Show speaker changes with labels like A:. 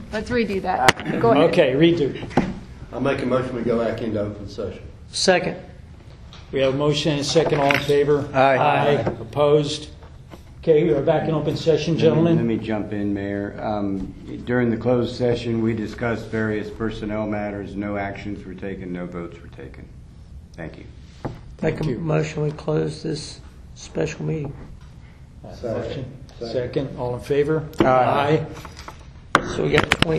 A: Let's redo that. Go ahead.
B: Okay, redo.
C: I'll make a motion we go back into open session.
D: Second.
B: We have a motion and a second. All in favor?
D: Aye.
B: Opposed? Okay, we are back in open session, gentlemen.
E: Let me jump in, Mayor. During the closed session, we discussed various personnel matters. No actions were taken, no votes were taken. Thank you.
D: Make a
B: you.
D: motion, we close this special meeting.
B: Motion. Second. All in favor?
D: Aye. So we got 20.